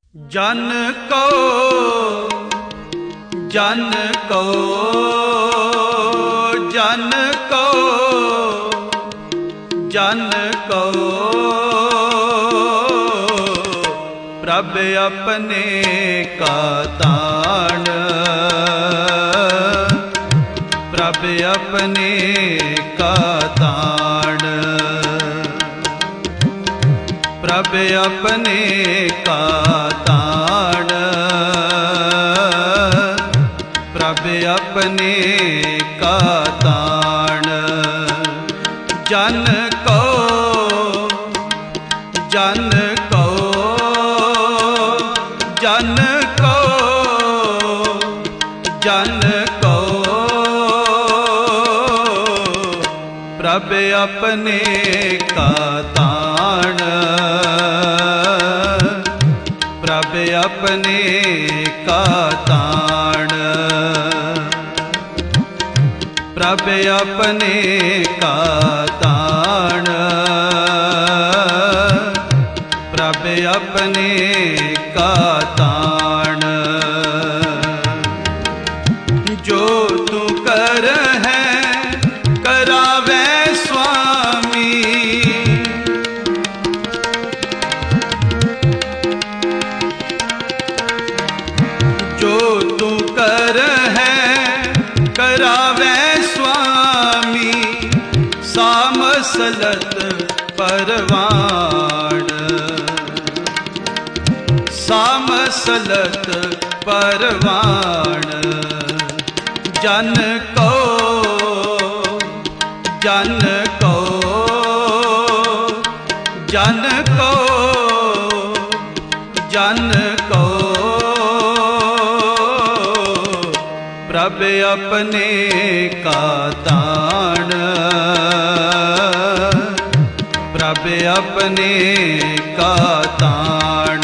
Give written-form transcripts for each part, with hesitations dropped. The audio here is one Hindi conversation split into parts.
जन को जन को जन को जन को प्रभ अपने का ताण, प्रभ अपने का ताण, प्रभ अपने का ताण, प्रभ अपने का ताण। जन को जन को जन को जन को प्रभ अपने का ताण, प्रभ अपने का ताण, प्रभ अपने का ताण, प्रभ अपने का ताण। जो तू कर है करावे स्वामी, जो तू कर है करावे स्वामी, सामसलत परवाण, सामसलत परवाण। जन को जन को जन को जन को प्रभ अपने का ताण, प्रभ अपने का ताण,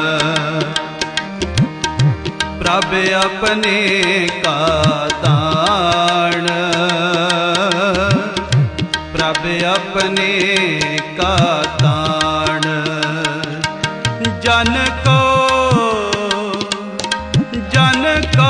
प्रभ अपने का ताण, प्रभ अपने का ताण। जन को जन को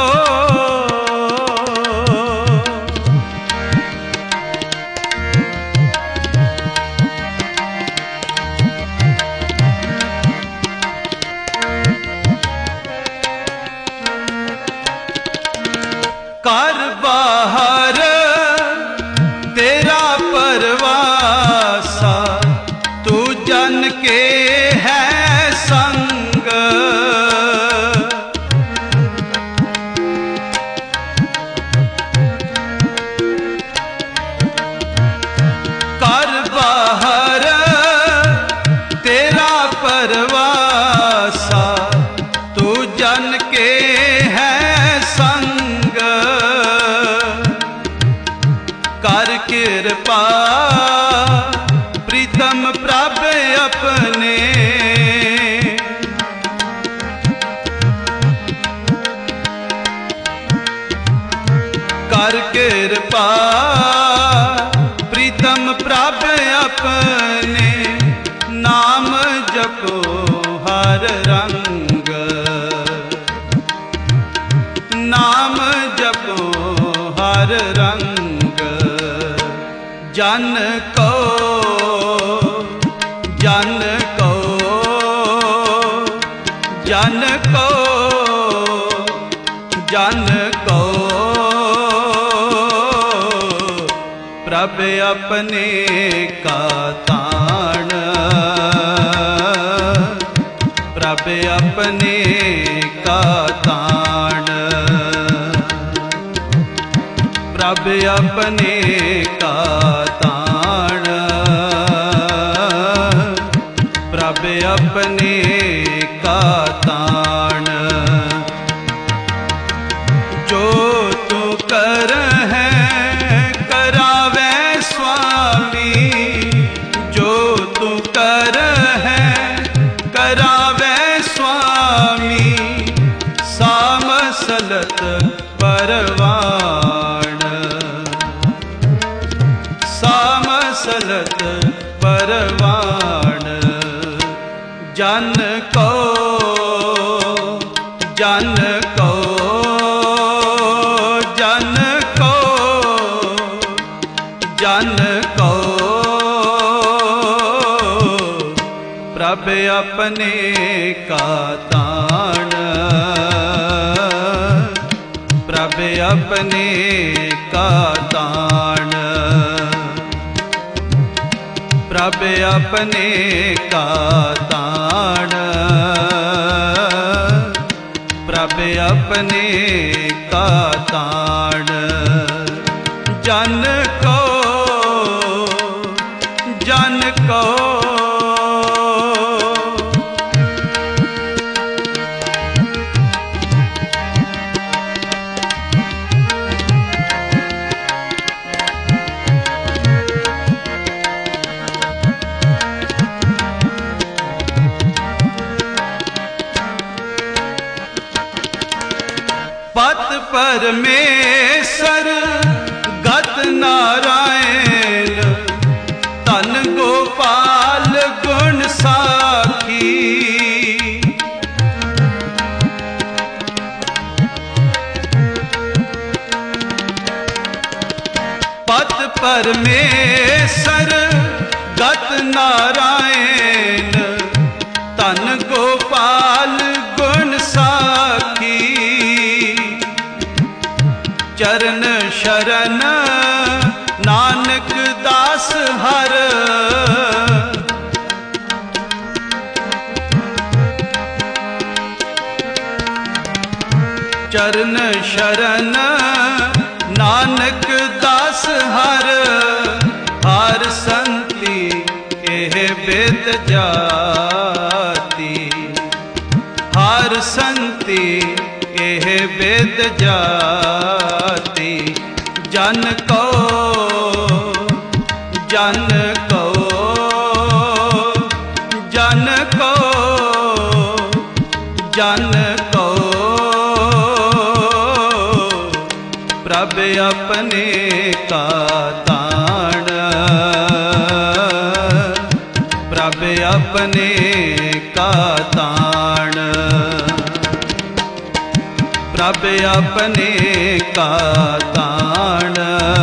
कर बाहर तेरा परवासा, तू जन के है संग, कर बाहर तेरा परवासा, तू जन के है संग, कर कृपा प्रीतम प्रभ अपने, कर कृपा प्रीतम प्रभ अपने, नाम जपो हर रंग, नाम जपो हर रंग। जन को जन को जन को जन को प्रभ अपने का ताण, प्रभ अपने का ताण, प्रभ अपने का ताण, प्रभ अपने का ताण। जो तू कर है करावे स्वामी, जो तू कर है करावे स्वामी, सामसलत परवाण, सामसलत परवाण। जन को जन को जन को जन को प्रभ अपने का ताण, प्रभ अपने का ताण, प्रभ अपने का ताण, प्रभ अपने का ताण। जन को जन को पत परमेश्वर गत नारायण, तन गोपाल गुण साखी। पत परमेश्वर गत नारायण, तन गोपाल गुण साखी। चरण शरण नानक दास हर, चरण शरण नानक दास हर। हर संति एह वेद जाति, हर संति एह वेद जाति। जन को जन को जन को जन को प्रभ अपने का ताण, प्रभ अपने का ताण, प्रभ अपने का ताण,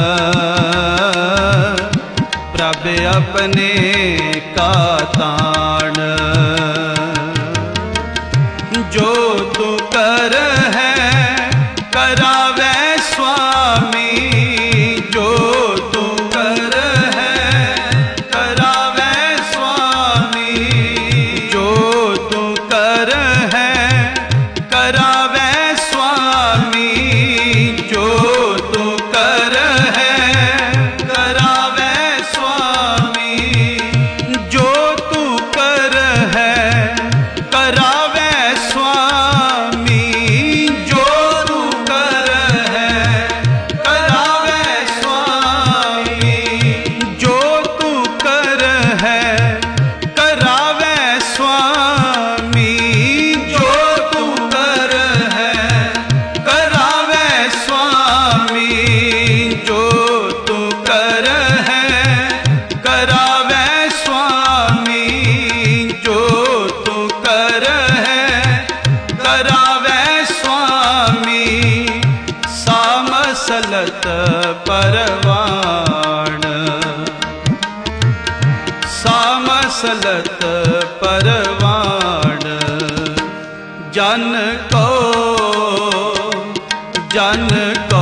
प्रभ अपने का ताण। जो तू कर है करावे स्वामी, जो तू कर है करावे स्वामी। जो तू कर है करावे स्वामी, जो तू कर है करावे स्वामी। जो तू कर है करावे स्वामी, जो तू कर है करावे स्वामी। जो तू कर है करावे स्वामी, जो तू कर है करावे स्वामी। जो तू कर है करावे स्वामी, जो तू कर है करावे स्वामी। सामसलत परवाण, सामसलत परवाण। जन को जन को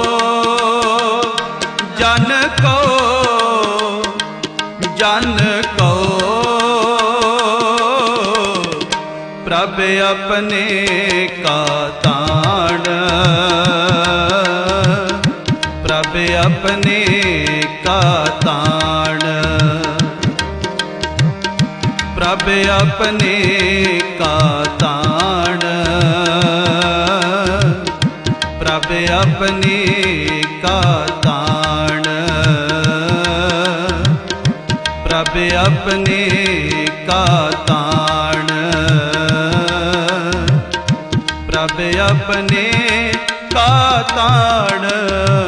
जन को जन को प्रभ अपने का ताण, प्रभ अपने का ताण, प्रभ अपने का ताण, प्रभ अपने का ताण, प्रभ अपने का ताण, प्रभ अपने का ताण।